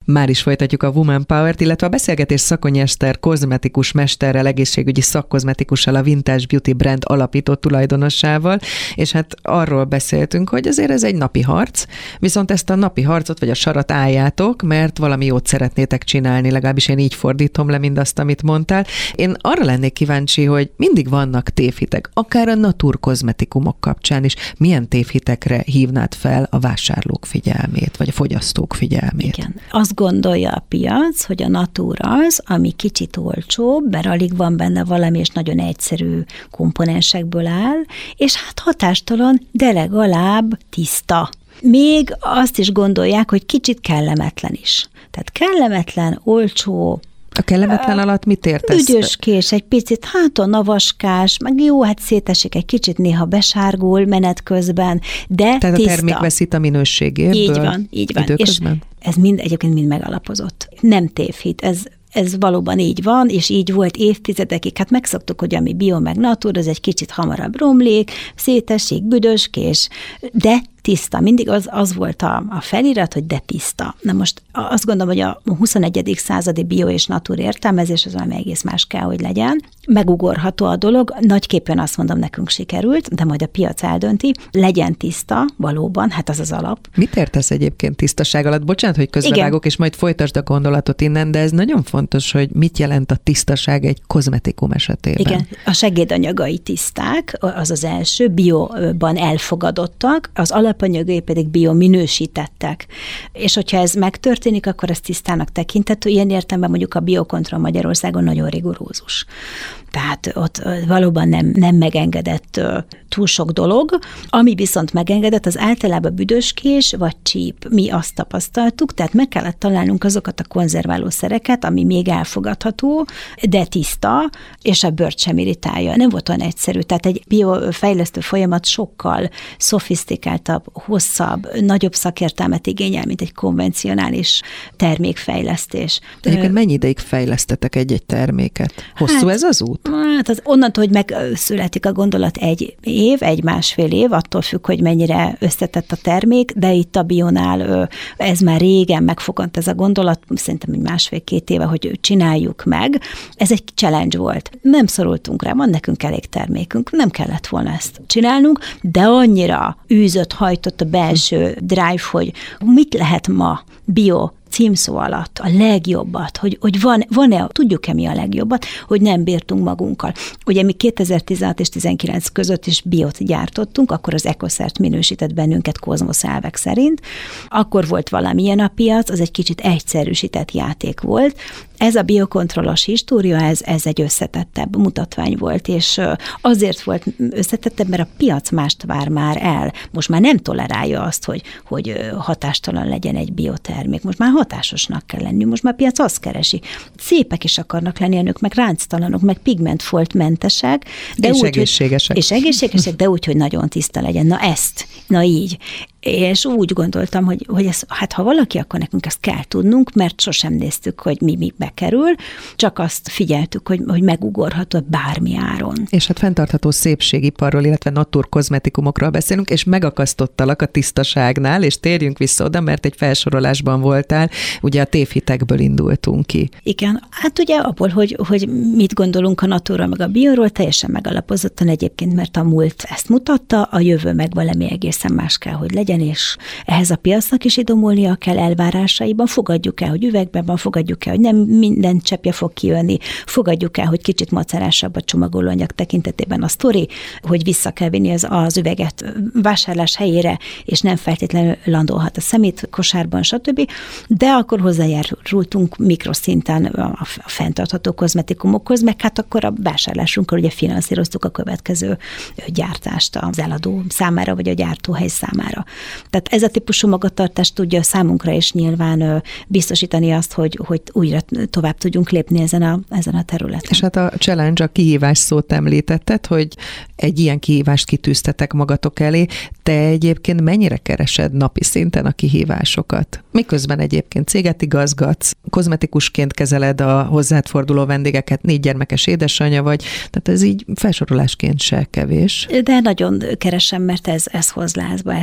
Már is folytatjuk a Woman Power-t, illetve a beszélgetés Szakony Eszter kozmetikus mesterrel, egészségügyi szakkozmetikussal, a Vintage Beauty brand alapító tulajdonossával, és hát arról beszéltünk, hogy azért ez egy napi harc, viszont ezt a napi harcot vagy a sarat álljátok, mert valami jót szeretnétek csinálni, legalábbis én így fordítom le mindazt, amit mondtál. Én arra lennék kíváncsi, hogy mindig vannak tévhitek, akár a naturkozmetikumok kapcsán is. Milyen tévhitekre hívnád fel a vásárlók figyelmét, vagy a fogyasztók figyelmét? Igen. Azt gondolja a piac, hogy a natur az, ami kicsit olcsóbb, mert alig van benne valami, és nagyon egyszerű komponensekből áll, és hát hatástalan, de legalább tiszta. Még azt is gondolják, hogy kicsit kellemetlen is. Tehát kellemetlen, olcsó. A kellemetlen alatt mit értesz? Ügyöskés, egy picit, hát a navaskás, meg jó, hát szétesik egy kicsit, néha besárgul menet közben, de tehát tiszta. A termék veszít a minőségéből. Így van. Időközben? És ez egyébként mind megalapozott. Nem tévhit, ez valóban így van, és így volt évtizedekig. Hát megszoktuk, hogy ami bio meg natur, az egy kicsit hamarabb romlik, szétesik, büdöskés, de tiszta. Mindig az volt a felirat, hogy de tiszta. Na most azt gondolom, hogy a 21. századi bio és natur értelmezés az valami egész más kell, hogy legyen. Megugorható a dolog, nagyképpen azt mondom, nekünk sikerült, de majd a piac eldönti. Legyen tiszta, valóban, hát az az alap. Mit értesz egyébként tisztaság alatt? Bocsánat, hogy közbevágok, és majd folytasd a gondolatot innen, de ez nagyon fontos, hogy mit jelent a tisztaság egy kozmetikum esetében. Igen, a segédanyagai tiszták, az az első, bioban elfogadottak, az alapanyagai pedig biominősítettek. És hogyha ez megtörténik, akkor ez tisztának tekinthető. Ilyen értelemben mondjuk a biokontroll Magyarországon nagyon rigorózus. Tehát ott valóban nem megengedett túl sok dolog. Ami viszont megengedett, az általában büdöskés vagy csíp. Mi azt tapasztaltuk, tehát meg kellett találnunk azokat a konzerválószereket, ami még elfogadható, de tiszta, és a bőrt sem irritálja. Nem volt olyan egyszerű. Tehát egy biofejlesztő folyamat sokkal szofisztikáltabb, hosszabb, nagyobb szakértelmet igényel, mint egy konvencionális termékfejlesztés. Egyébként mennyi ideig fejlesztetek egy-egy terméket? Hosszú ez az út? Hát az onnantól, hogy megszületik a gondolat egy-másfél év, attól függ, hogy mennyire összetett a termék, de itt a Bionál ez már régen megfogant ez a gondolat, szerintem másfél-két éve, hogy csináljuk meg. Ez egy challenge volt. Nem szorultunk rá, van nekünk elég termékünk, nem kellett volna ezt csinálnunk, de annyira űzött, hajtott a belső drive, hogy mit lehet ma bio címszó alatt a legjobbat, hogy van-e, tudjuk-e mi a legjobbat, hogy nem bírtunk magunkkal. Ugye mi 2016 és 2019 között is biot gyártottunk, akkor az EcoCert minősített bennünket Kozmosz elvek szerint. Akkor volt valamilyen a piac, az egy kicsit egyszerűsített játék volt. Ez a biokontrollos história, ez egy összetettebb mutatvány volt, és azért volt összetettebb, mert a piac mást vár már el. Most már nem tolerálja azt, hogy hatástalan legyen egy biotermék. Most már hatásosnak kell lenni. Most már a piac azt keresi. Szépek is akarnak lenni a nők, meg ránctalanok, meg pigmentfoltmentesek. De és úgy, egészségesek. És egészségesek, de úgy, hogy nagyon tiszta legyen. Na így. És úgy gondoltam, hogy ez, hát ha valaki, akkor nekünk ezt kell tudnunk, mert sosem néztük, hogy mi bekerül, csak azt figyeltük, hogy megugorható bármi áron. És hát fenntartható szépségiparról, illetve naturkozmetikumokról beszélünk, és megakasztottalak a tisztaságnál, és térjünk vissza oda, mert egy felsorolásban voltál, ugye a tévhitekből indultunk ki. Igen, hát ugye abból, hogy mit gondolunk a naturról, meg a bioról, teljesen megalapozottan egyébként, mert a múlt ezt mutatta, a jövő meg valami egészen más kell, hogy legyen, és ehhez a piacnak is idomulnia kell elvárásaiban, fogadjuk el, hogy üvegben van, fogadjuk el, hogy nem minden cseppje fog kijönni, fogadjuk el, hogy kicsit macerásabb a csomagolóanyag tekintetében a sztori, hogy vissza kell vinni az üveget vásárlás helyére, és nem feltétlenül landolhat a szemét kosárban, stb. De akkor hozzájárultunk mikroszinten a fenntartható kozmetikumokhoz, meg hát akkor a vásárlásunkkal ugye finanszíroztuk a következő gyártást az eladó számára, vagy a gyártóhely számára. Tehát ez a típusú magatartás tudja számunkra is nyilván biztosítani azt, hogy újra tovább tudjunk lépni ezen a területen. És hát a challenge, a kihívás szót említetted, hogy egy ilyen kihívást kitűztetek magatok elé. Te egyébként mennyire keresed napi szinten a kihívásokat? Miközben egyébként céget igazgatsz, kozmetikusként kezeled a hozzád forduló vendégeket, 4 gyermekes édesanyja vagy, tehát ez így felsorolásként se kevés. De nagyon keresem, mert ez hoz lázba, ezt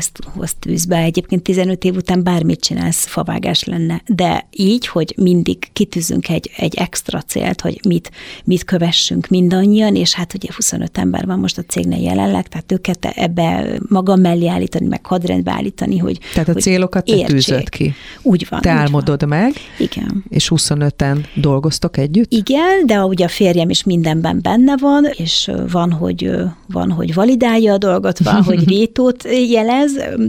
távozz tűzbe. Egyébként 15 év után bármit csinálsz, favágás lenne. De így, hogy mindig kitűzünk egy extra célt, hogy mit kövessünk mindannyian, és hát ugye 25 ember van most a cégnél jelenleg, tehát őket ebbe magam mellé állítani, meg hadrendbe állítani, hogy tehát a célokat te tűzöd ki. Úgy van. Te álmodod meg. Igen. És 25-en dolgoztok együtt? Igen, de ugye a férjem is mindenben benne van, és van, hogy validálja a dolgot, van, hogy vétót jelez,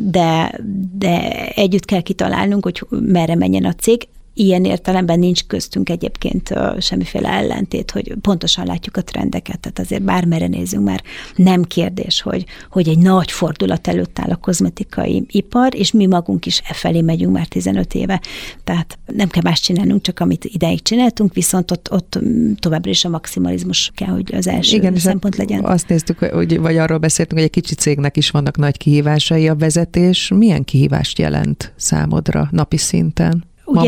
de együtt kell kitalálnunk, hogy merre menjen a cég. Ilyen értelemben nincs köztünk egyébként semmiféle ellentét, hogy pontosan látjuk a trendeket, tehát azért bármerre nézzünk, már nem kérdés, hogy egy nagy fordulat előtt áll a kozmetikai ipar, és mi magunk is felé megyünk már 15 éve. Tehát nem kell más csinálnunk, csak amit ideig csináltunk, viszont ott továbbra is a maximalizmus kell, hogy az első szempont legyen. Azt néztük, vagy arról beszéltünk, hogy egy kicsi cégnek is vannak nagy kihívásai. A vezetés milyen kihívást jelent számodra napi szinten?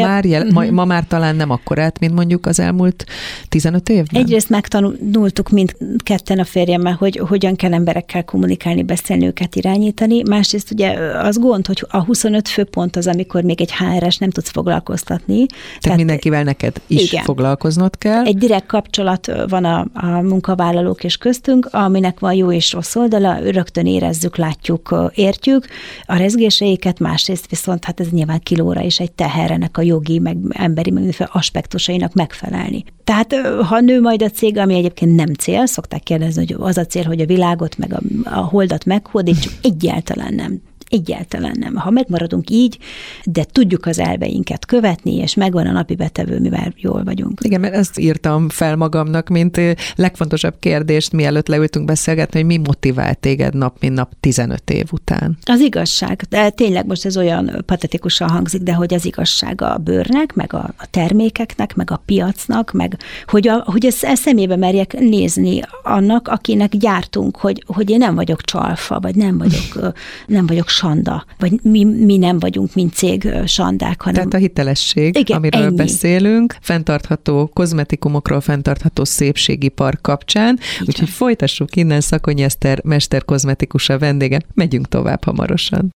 Ma már talán nem akkorát, mint mondjuk az elmúlt 15 évben? Egyrészt megtanultuk mindketten a férjemmel, hogy hogyan kell emberekkel kommunikálni, beszélni, őket irányítani. Másrészt ugye az gond, hogy a 25 főpont az, amikor még egy HR-es nem tudsz foglalkoztatni. Tehát mindenkivel neked is foglalkoznod kell. Egy direkt kapcsolat van a munkavállalók és köztünk, aminek van jó és rossz oldala, rögtön érezzük, látjuk, értjük a rezgéseiket, másrészt viszont hát ez nyilván kilóra is egy teher a jogi, meg emberi, meg aspektusainak megfelelni. Tehát ha nő majd a cég, ami egyébként nem cél, szokták kérdezni, hogy az a cél, hogy a világot, meg a holdat meghódítsuk, egyáltalán nem. Egyáltalán nem. Ha megmaradunk így, de tudjuk az elveinket követni, és megvan a napi betevő, mivel jól vagyunk. Igen, mert ezt írtam fel magamnak, mint legfontosabb kérdést, mielőtt leültünk beszélgetni, hogy mi motivál téged nap, mint nap 15 év után? Az igazság. De tényleg most ez olyan patetikusan hangzik, de hogy az igazság a bőrnek, meg a termékeknek, meg a piacnak, meg hogy ezt szemébe merjek nézni annak, akinek gyártunk, hogy én nem vagyok csalfa, vagy nem vagyok sanda, vagy mi nem vagyunk, mint cég sandák, hanem... Tehát a hitelesség, igen, amiről ennyi. Beszélünk, fenntartható kozmetikumokról, fenntartható szépségipar kapcsán, úgyhogy folytassuk innen. Szakony Eszter mesterkozmetikusa vendége, megyünk tovább hamarosan.